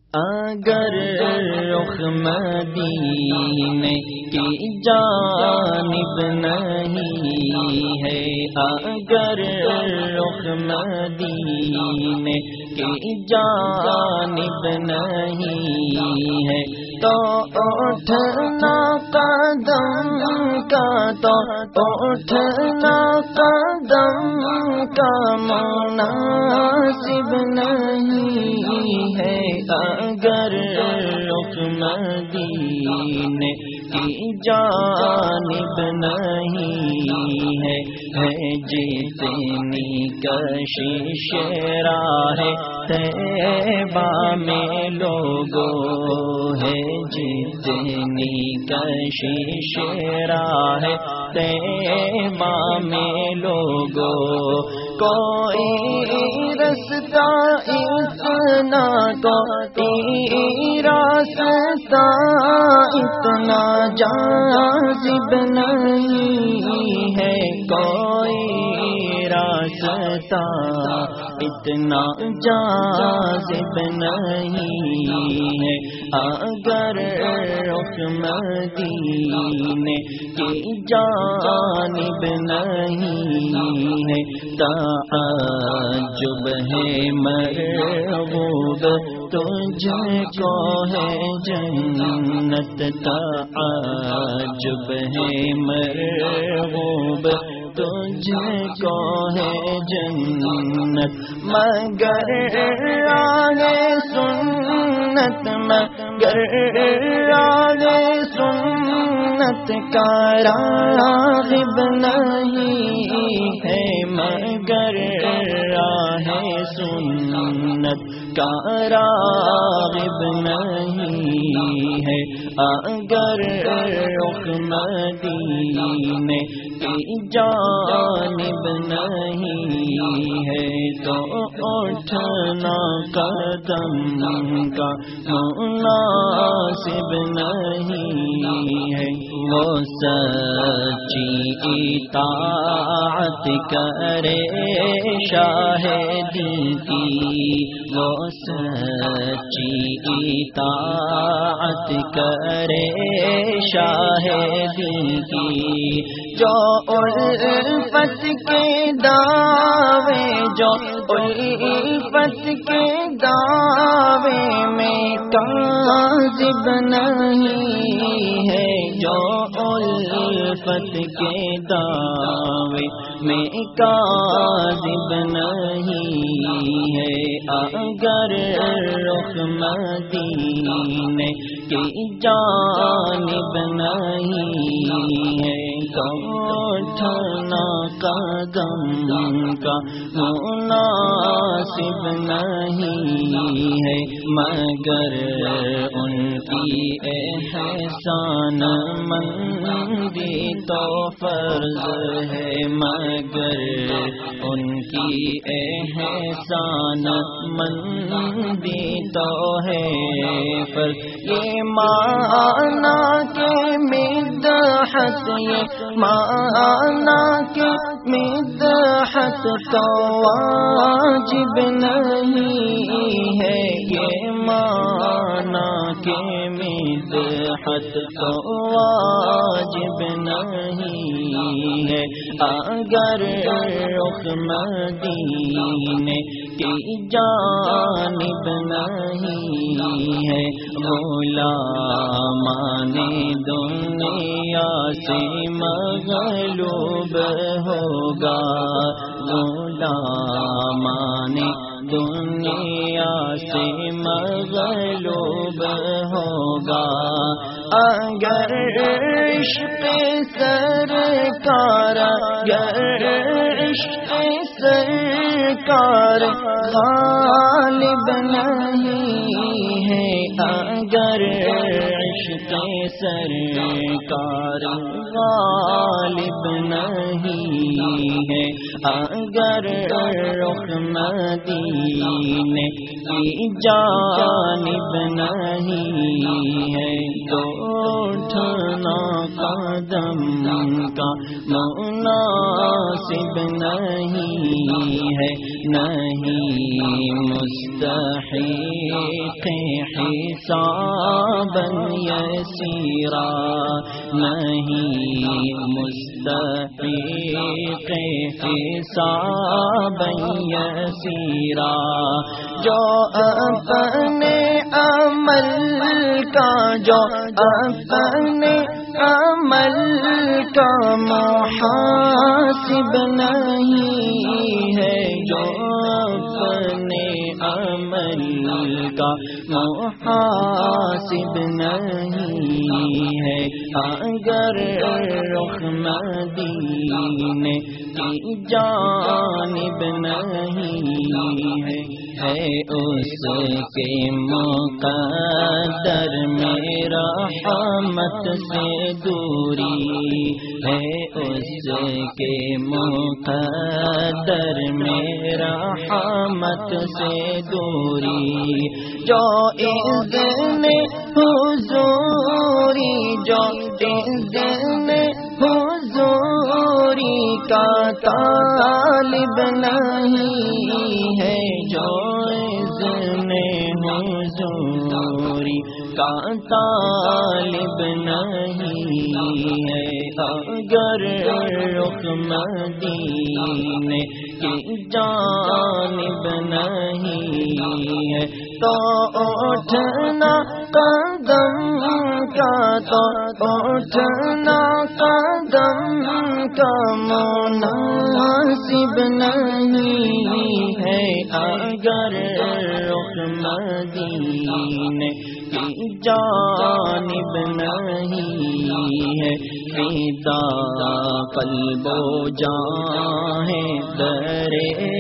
اگر رخ مدینے کی جانب نہیں ہے، اگر رخ مدینے کی جانب نہیں ہے، تو اٹھنا قدم کا، تو اٹھنا قدم کا مناسب نہیں ہے، اگر رخ مدینے کی جانب نہیں ہے، جتنی کشش راہ طیبہ میں لوگوں ہے، جتنی کشش راہ طیبہ میں لوگوں، کوئی رستہ اتنا، کوئی راستہ اتنا جاذب نہیں ہے، کوئی راستہ اتنا جاذب نہیں ہے، اگر رخ مدینے کی جانب نہیں ہے، تعجب ہے مرغوب تجھ کو ہے جنت، تعجب ہے مرغوب تجھ کو ہے جنت، مگر راہ سنت، مگر راہ سنت کا راغب نہیں ہے، مگر راہ سنت کا راغب نہیں ہے، اگر رخ مدینے کی جانب نہیں ہے، تو اٹھنا قدم کا مناسب نہیں ہے، وہ سچی اطاعت کرے شاہدی کی، وہ سچی اطاعت کرے شاہدی کی، جو الفت کے دعوے، جو الفت کے دعوے میں کاذب نہیں ہے، جو الفت کے دعوے میں کاذب نہیں ہے، اگر رخ مدینے کی جانب نہیں ہے، تو اٹھنا قدم کا مناسب نہیں ہے، مگر ان کی احسان مندی تو فرض ہے، مگر ان کی احسان مندی تو ہے فرض، یہ مانا کہ مدحت، یہ مانا کہ مدحت تو واجب نہیں ہے، یہ مانا کہ مدحت تو واجب نہیں ہے، اگر رخ مدینے کی جانب نہیں ہے، غلامان دنیا سے مغلوب ہوگا، غلامان دنیا سے مغلوب ہوگا، اگر عشق سرکار، اگر عشق سرکار غالب نہیں ہے، اگر عشق سرکار غالب نہیں ہے، اگر رخ مدینے کی جانب نہیں ہے، تو اٹھنا قدم کا مناسب نہیں ہے، نہیں مستحق حسابا یسیرا، نہیں مستحق حسابا یسیرا، جو اپنے عمل کا، جو اپنے عمل کا محاسب نہیں ہے، جو اپنے عمل کا محاسب نہیں ہے، اگر رخ مدینے کی جانب نہیں ہے اس کے مقدر میں رحمت سے دوری، ہے اس کے مقدر میں رحمت سے دوری، جو اذن حضوری، جو اذن حضوری کا طالب نہیں ہے، جو اذن حضوری کا طالب نہیں ہے، اگر رخ مدینے کی جانب نہیں ہے تو اٹھنا قدم کا، تو اٹھنا قدم کا مناسب نہیں ہے، اگر رخ مدینے کی جانب نہیں ہے، فدا قلب و جان ہے در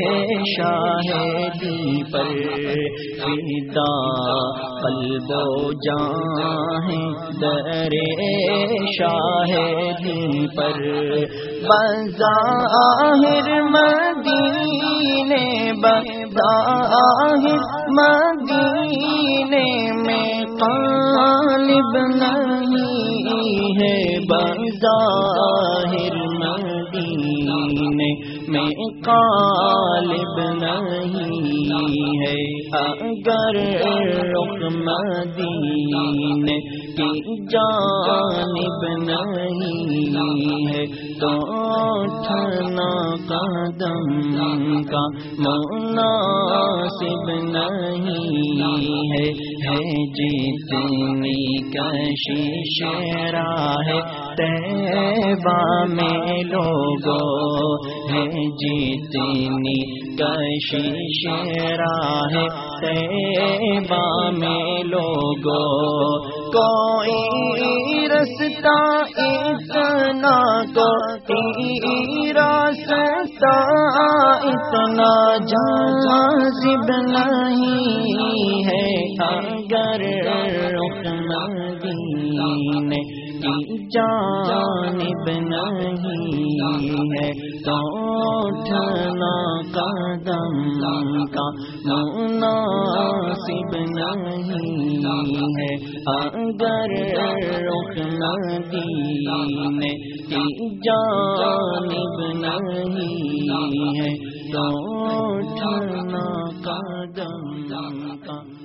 شاہدی پر، فدا قلب و جان ہے در شاہدی پر، بظاہر مدینے، بظاہر مدینے میں قالب نہیں ہے، بظاہر مدینے میں قالب نہیں ہے، اگر رخ مدینے کی جانب نہیں ہے تو اٹھنا قدم کا مناسب نہیں ہے، جتنی کشش راہ طیبہ میں لوگوں، ہے جتنی کشش راہ طیبہ میں لوگوں، کوئی رستہ اتنا، کوئی راستہ اتنا جاذب نہیں ہے، اگر رخ مدینے کی جانب نہیں ہے تو اٹھنا قدم کا مناسب نہیں ہے، اگر رخ مدینے کی جانب نہیں ہے تو اٹھنا قدم کا